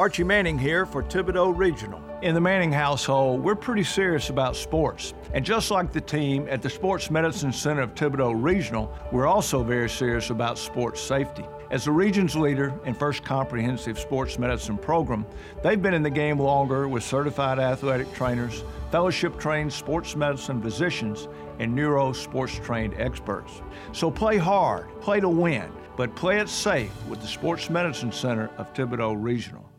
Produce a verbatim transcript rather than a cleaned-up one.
Archie Manning here for Thibodaux Regional. In the Manning household, we're pretty serious about sports. And just like the team at the Sports Medicine Center of Thibodaux Regional, we're also very serious about sports safety. As the region's leader in First Comprehensive Sports Medicine Program, they've been in the game longer with certified athletic trainers, fellowship-trained sports medicine physicians, and neuro sports-trained experts. So play hard, play to win, but play it safe with the Sports Medicine Center of Thibodaux Regional.